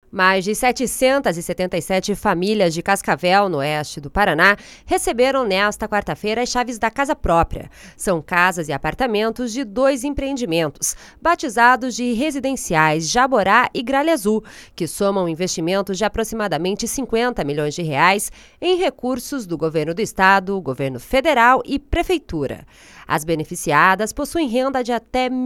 Mais de 777 famílias de Cascavel, no oeste do Paraná, receberam nesta quarta-feira as chaves da casa própria. São casas e apartamentos de 2 empreendimentos, batizados de residenciais Jaborá e Gralha Azul, que somam investimentos de aproximadamente 50 milhões de reais em recursos do governo do estado, governo federal e prefeitura. As beneficiadas possuem renda de até R$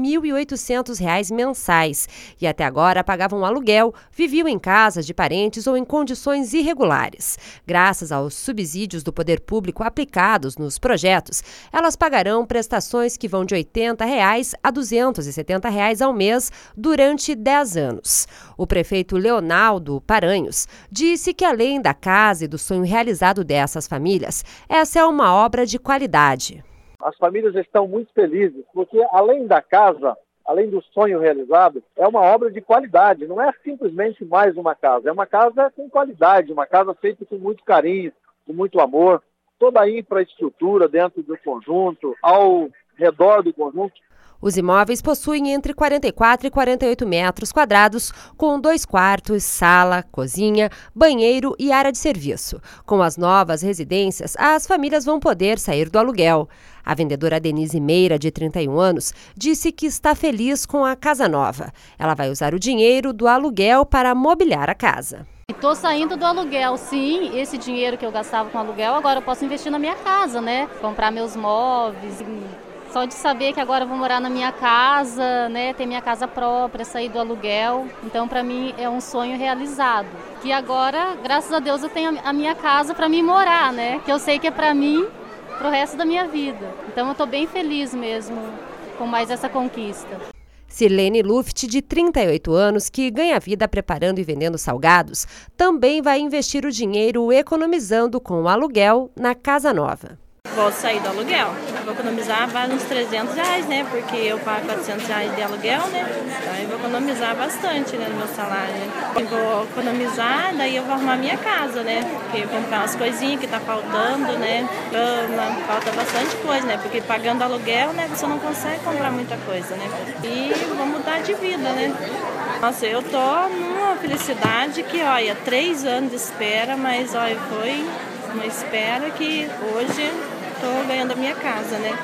1.800 mensais e até agora pagavam aluguel, viviam em casas de parentes ou em condições irregulares. Graças aos subsídios do poder público aplicados nos projetos, elas pagarão prestações que vão de R$ 80 a R$ 270 ao mês durante 10 anos. O prefeito Leonaldo Paranhos disse que, além da casa e do sonho realizado dessas famílias, essa é uma obra de qualidade. As famílias estão muito felizes, porque além da casa, além do sonho realizado, é uma obra de qualidade. Não é simplesmente mais uma casa, é uma casa com qualidade, uma casa feita com muito carinho, com muito amor. Toda a infraestrutura dentro do conjunto, ao redor do conjunto. Os imóveis possuem entre 44 e 48 metros quadrados, com 2 quartos, sala, cozinha, banheiro e área de serviço. Com as novas residências, as famílias vão poder sair do aluguel. A vendedora Denise Meira, de 31 anos, disse que está feliz com a casa nova. Ela vai usar o dinheiro do aluguel para mobiliar a casa. Estou saindo do aluguel, sim. Esse dinheiro que eu gastava com aluguel, agora eu posso investir na minha casa, né? Comprar meus móveis. Só de saber que agora eu vou morar na minha casa, né, ter minha casa própria, sair do aluguel. Então, para mim, é um sonho realizado. Que agora, graças a Deus, eu tenho a minha casa para mim morar, né? Que eu sei que é para mim, pro resto da minha vida. Então, eu estou bem feliz mesmo com mais essa conquista. Sirlene Luft, de 38 anos, que ganha vida preparando e vendendo salgados, também vai investir o dinheiro economizando com o aluguel na casa nova. Vou sair do aluguel, vou economizar uns R$300, né? Porque eu pago R$400 de aluguel, né? Então eu vou economizar bastante, né, no meu salário. Eu vou economizar, daí eu vou arrumar minha casa, né? Porque eu vou comprar umas coisinhas que tá faltando, né? Cama, falta bastante coisa, né? Porque pagando aluguel, né, você não consegue comprar muita coisa, né? E vou mudar de vida, né? Nossa, eu tô numa felicidade que, olha, 3 anos de espera, mas, olha, foi uma espera que hoje estou ganhando a minha casa, né?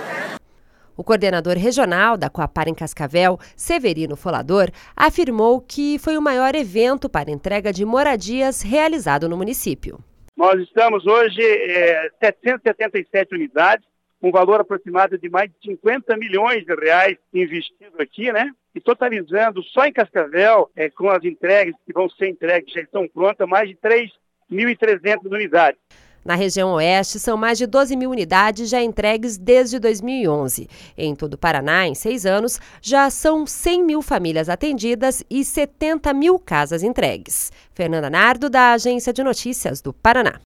O coordenador regional da Coapar em Cascavel, Severino Folador, afirmou que foi o maior evento para entrega de moradias realizado no município. Nós estamos hoje 777 unidades, com valor aproximado de mais de 50 milhões de reais investido aqui, né? E totalizando só em Cascavel, com as entregas que vão ser entregues, já estão prontas, mais de 3.300 unidades. Na região oeste, são mais de 12 mil unidades já entregues desde 2011. Em todo o Paraná, em 6 anos, já são 100 mil famílias atendidas e 70 mil casas entregues. Fernanda Nardo, da Agência de Notícias do Paraná.